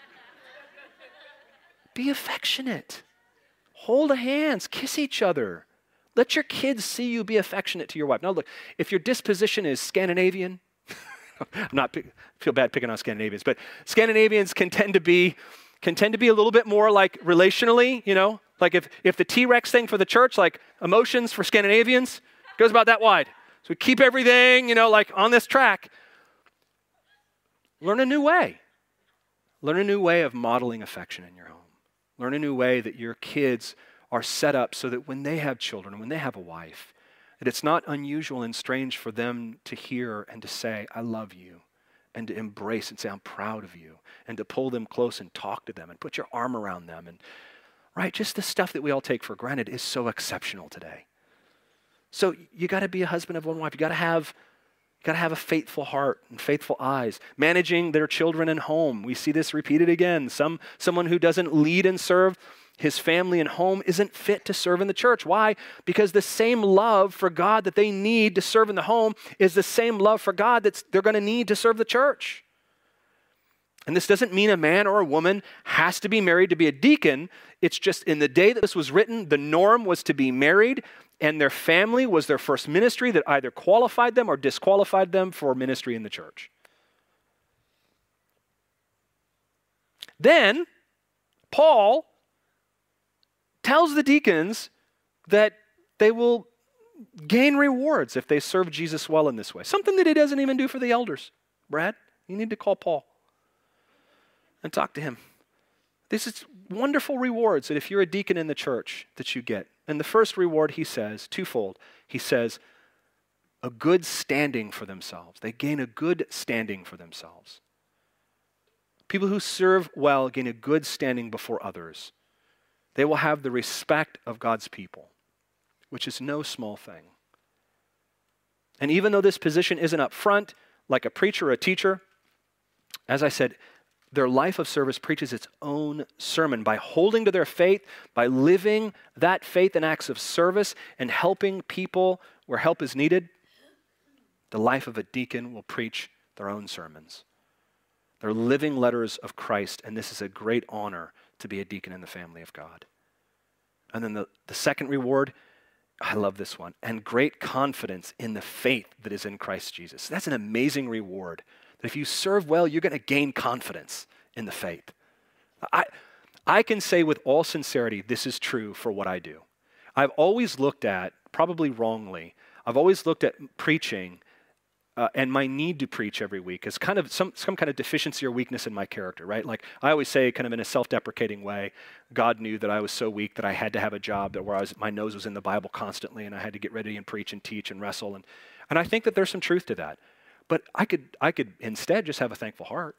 Be affectionate. Hold hands. Kiss each other. Let your kids see you be affectionate to your wife. Now look, if your disposition is Scandinavian, I'm not, I feel bad picking on Scandinavians, but Scandinavians can tend to be, can tend to be a little bit more like relationally, you know, like if, if the T-Rex thing for the church, like emotions for Scandinavians, goes about that wide. So we keep everything, you know, like on this track. Learn a new way. Learn a new way of modeling affection in your home. Learn a new way that your kids are set up so that when they have children, when they have a wife, that it's not unusual and strange for them to hear and to say, I love you, and to embrace and say, I'm proud of you, and to pull them close and talk to them and put your arm around them. And right, just the stuff that we all take for granted is so exceptional today. So you got to be a husband of one wife. You got to have, you got to have a faithful heart and faithful eyes. Managing their children and home. We see this repeated again. Some someone who doesn't lead and serve his family and home isn't fit to serve in the church. Why? Because the same love for God that they need to serve in the home is the same love for God that they're going to need to serve the church. And this doesn't mean a man or a woman has to be married to be a deacon. It's just in the day that this was written, the norm was to be married, and their family was their first ministry that either qualified them or disqualified them for ministry in the church. Then, Paul tells the deacons that they will gain rewards if they serve Jesus well in this way. Something that he doesn't even do for the elders. Brad, you need to call Paul and talk to him. This is wonderful rewards that if you're a deacon in the church that you get. And the first reward, he says, twofold. He says, a good standing for themselves. They gain a good standing for themselves. People who serve well gain a good standing before others. They will have the respect of God's people, which is no small thing. And even though this position isn't up front, like a preacher or a teacher, as I said, their life of service preaches its own sermon by holding to their faith, by living that faith in acts of service and helping people where help is needed. The life of a deacon will preach their own sermons. They're living letters of Christ, and this is a great honor to be a deacon in the family of God. And then the, the second reward, I love this one, and great confidence in the faith that is in Christ Jesus. That's an amazing reward. That if you serve well, you're going to gain confidence in the faith. I, I can say with all sincerity, this is true for what I do. I've always looked at, probably wrongly, I've always looked at preaching uh, and my need to preach every week as kind of some, some kind of deficiency or weakness in my character, right? Like I always say kind of in a self-deprecating way, God knew that I was so weak that I had to have a job that where I was, my nose was in the Bible constantly and I had to get ready and preach and teach and wrestle. And, and I think that there's some truth to that. But I could, I could instead just have a thankful heart.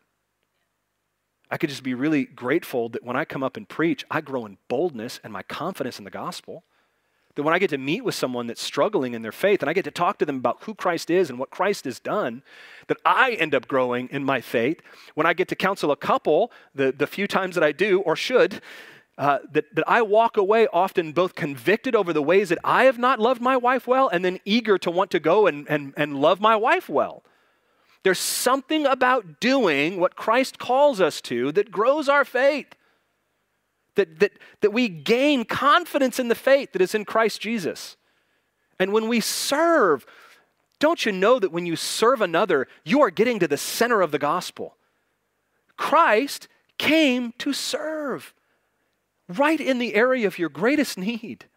I could just be really grateful that when I come up and preach, I grow in boldness and my confidence in the gospel. That when I get to meet with someone that's struggling in their faith and I get to talk to them about who Christ is and what Christ has done, that I end up growing in my faith. When I get to counsel a couple, the, the few times that I do or should, uh, that, that I walk away often both convicted over the ways that I have not loved my wife well and then eager to want to go and, and, and love my wife well. There's something about doing what Christ calls us to that grows our faith. That, that, that we gain confidence in the faith that is in Christ Jesus. And when we serve, don't you know that when you serve another, you are getting to the center of the gospel? Christ came to serve right in the area of your greatest need.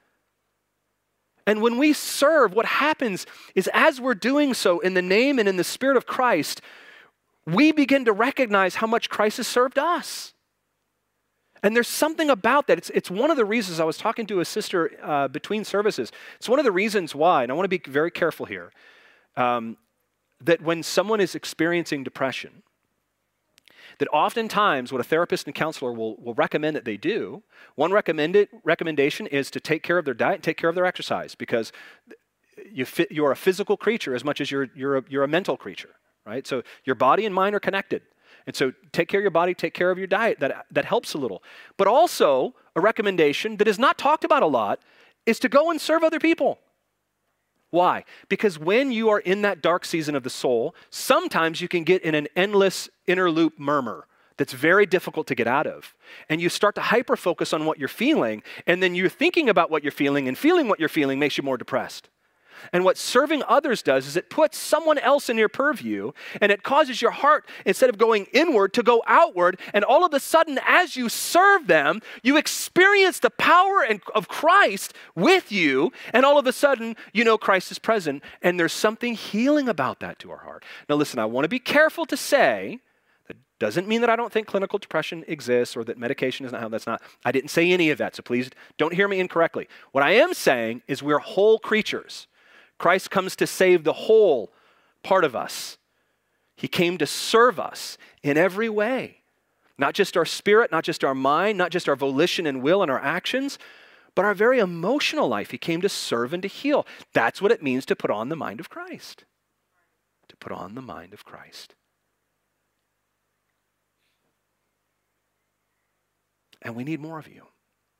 And when we serve, what happens is as we're doing so in the name and in the Spirit of Christ, we begin to recognize how much Christ has served us. And there's something about that. It's, it's one of the reasons I was talking to a sister uh, between services. It's one of the reasons why, and I want to be very careful here, um, that when someone is experiencing depression, that oftentimes what a therapist and counselor will, will recommend that they do, one recommended, recommendation is to take care of their diet and take care of their exercise because you fit, you're a physical creature as much as you're, you're, a, you're a mental creature, right? So your body and mind are connected. And so take care of your body, take care of your diet. That, that helps a little. But also a recommendation that is not talked about a lot is to go and serve other people. Why? Because when you are in that dark season of the soul, sometimes you can get in an endless inner loop murmur that's very difficult to get out of. And you start to hyper-focus on what you're feeling, and then you're thinking about what you're feeling, and feeling what you're feeling makes you more depressed. And what serving others does is it puts someone else in your purview, and it causes your heart, instead of going inward, to go outward. And all of a sudden, as you serve them, you experience the power of Christ with you. And all of a sudden, you know Christ is present. And there's something healing about that to our heart. Now listen, I want to be careful to say, that doesn't mean that I don't think clinical depression exists or that medication is not how that's not. I didn't say any of that, so please don't hear me incorrectly. What I am saying is we're whole creatures. Christ comes to save the whole part of us. He came to serve us in every way. Not just our spirit, not just our mind, not just our volition and will and our actions, but our very emotional life. He came to serve and to heal. That's what it means to put on the mind of Christ. To put on the mind of Christ. And we need more of you.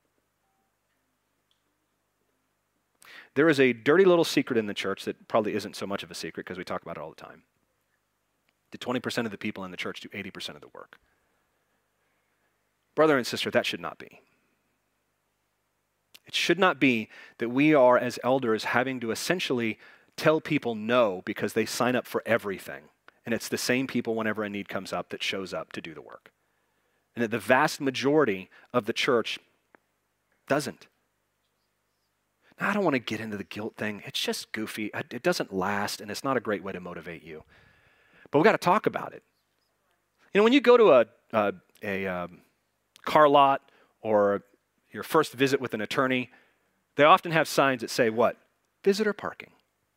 There is a dirty little secret in the church that probably isn't so much of a secret because we talk about it all the time. The twenty percent of the people in the church do eighty percent of the work. Brother and sister, that should not be. It should not be that we are, as elders, having to essentially tell people no because they sign up for everything. And it's the same people whenever a need comes up that shows up to do the work. And that the vast majority of the church doesn't. I don't want to get into the guilt thing. It's just goofy. It doesn't last, and it's not a great way to motivate you. But we've got to talk about it. You know, when you go to a, a, a um, car lot or your first visit with an attorney, they often have signs that say what? Visitor parking.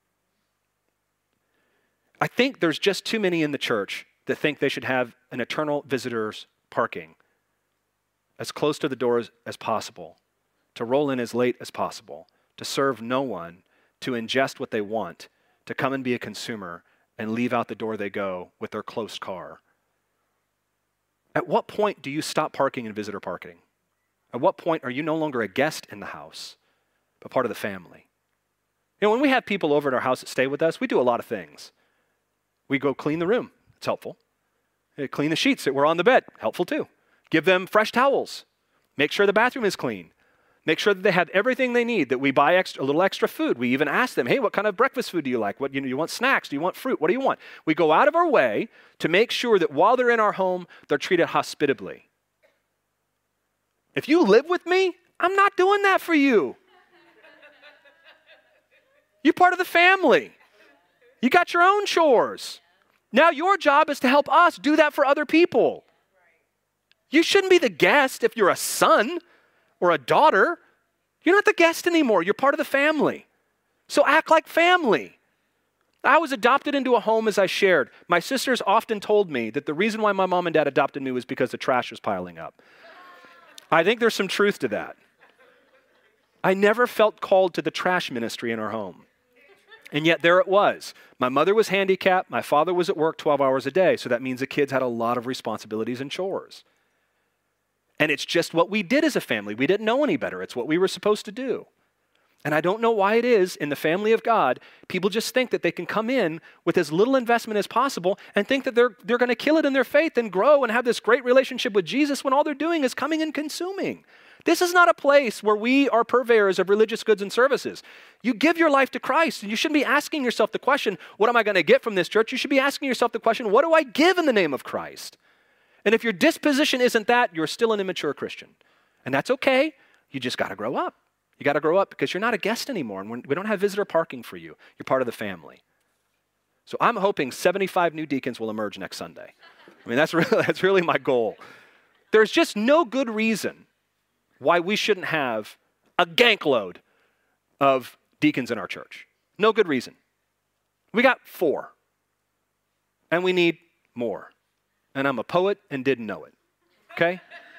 I think there's just too many in the church that think they should have an eternal visitor's parking as close to the doors as possible, to roll in as late as possible, to serve no one, to ingest what they want, to come and be a consumer, and leave out the door they go with their closed car. At what point do you stop parking in visitor parking? At what point are you no longer a guest in the house, but part of the family? You know, when we have people over at our house that stay with us, we do a lot of things. We go clean the room. It's helpful. We clean the sheets that were on the bed. Helpful too. Give them fresh towels. Make sure the bathroom is clean. Make sure that they have everything they need, that we buy extra, a little extra food. We even ask them, hey, what kind of breakfast food do you like? What, you know, you want snacks? Do you want fruit? What do you want? We go out of our way to make sure that while they're in our home, they're treated hospitably. If you live with me, I'm not doing that for you. You're part of the family. You got your own chores. Now your job is to help us do that for other people. You shouldn't be the guest if you're a son or a daughter. You're not the guest anymore. You're part of the family. So act like family. I was adopted into a home, as I shared. My sisters often told me that the reason why my mom and dad adopted me was because the trash was piling up. I think there's some truth to that. I never felt called to the trash ministry in our home. And yet there it was. My mother was handicapped. My father was at work twelve hours a day. So that means the kids had a lot of responsibilities and chores. And it's just what we did as a family. We didn't know any better. It's what we were supposed to do. And I don't know why it is in the family of God, people just think that they can come in with as little investment as possible and think that they're, they're going to kill it in their faith and grow and have this great relationship with Jesus when all they're doing is coming and consuming. This is not a place where we are purveyors of religious goods and services. You give your life to Christ, and you shouldn't be asking yourself the question, what am I going to get from this church? You should be asking yourself the question, what do I give in the name of Christ? And if your disposition isn't that, you're still an immature Christian. And that's okay. You just got to grow up. You got to grow up because you're not a guest anymore, and we don't have visitor parking for you. You're part of the family. So I'm hoping seventy-five new deacons will emerge next Sunday. I mean, that's really, that's really my goal. There's just no good reason why we shouldn't have a gank load of deacons in our church. No good reason. We got four, and we need more. And I'm a poet and didn't know it, okay?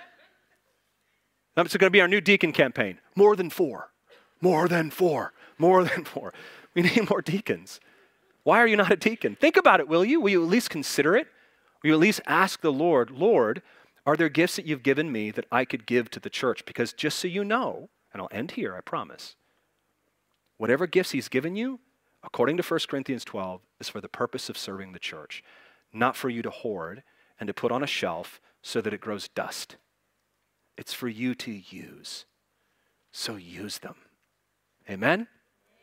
That's going to be our new deacon campaign. More than four, more than four, more than four. We need more deacons. Why are you not a deacon? Think about it, will you? Will you at least consider it? Will you at least ask the Lord, Lord, are there gifts that you've given me that I could give to the church? Because just so you know, and I'll end here, I promise, whatever gifts he's given you, according to First Corinthians twelve, is for the purpose of serving the church, not for you to hoard and to put on a shelf so that it grows dust. It's for you to use. So use them. Amen? Amen?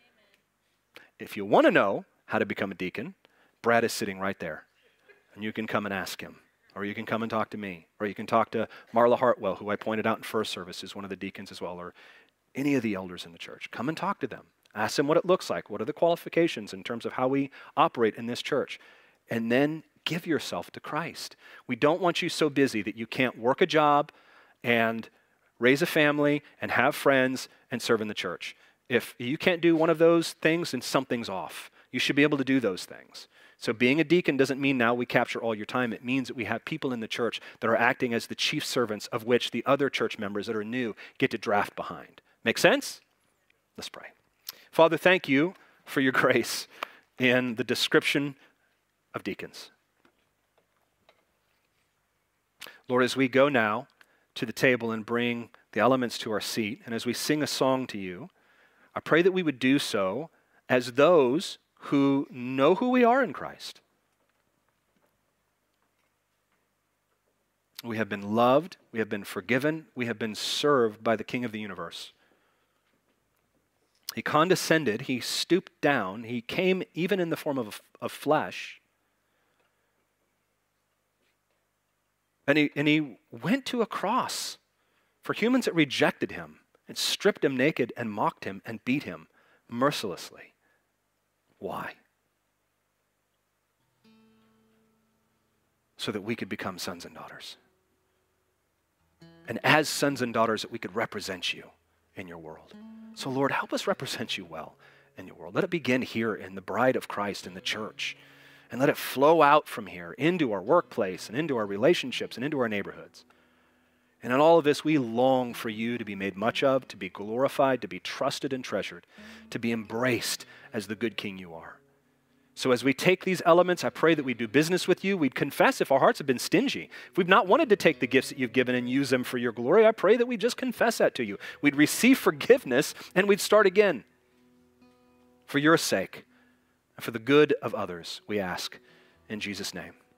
If you want to know how to become a deacon, Brad is sitting right there. And you can come and ask him. Or you can come and talk to me. Or you can talk to Marla Hartwell, who I pointed out in first service is one of the deacons as well. Or any of the elders in the church. Come and talk to them. Ask them what it looks like. What are the qualifications in terms of how we operate in this church? And then give yourself to Christ. We don't want you so busy that you can't work a job and raise a family and have friends and serve in the church. If you can't do one of those things, then something's off. You should be able to do those things. So being a deacon doesn't mean now we capture all your time. It means that we have people in the church that are acting as the chief servants of which the other church members that are new get to draft behind. Make sense? Let's pray. Father, thank you for your grace in the description of deacons. Lord, as we go now to the table and bring the elements to our seat, and as we sing a song to you, I pray that we would do so as those who know who we are in Christ. We have been loved, we have been forgiven, we have been served by the King of the universe. He condescended, he stooped down, he came even in the form of, of flesh, and he, and he went to a cross for humans that rejected him and stripped him naked and mocked him and beat him mercilessly. Why? So that we could become sons and daughters. And as sons and daughters, that we could represent you in your world. So Lord, help us represent you well in your world. Let it begin here in the bride of Christ, in the church. And let it flow out from here into our workplace and into our relationships and into our neighborhoods. And in all of this, we long for you to be made much of, to be glorified, to be trusted and treasured, to be embraced as the good King you are. So as we take these elements, I pray that we do business with you. We'd confess if our hearts have been stingy. If we've not wanted to take the gifts that you've given and use them for your glory, I pray that we just confess that to you. We'd receive forgiveness and we'd start again. For your sake and for the good of others, we ask in Jesus' name.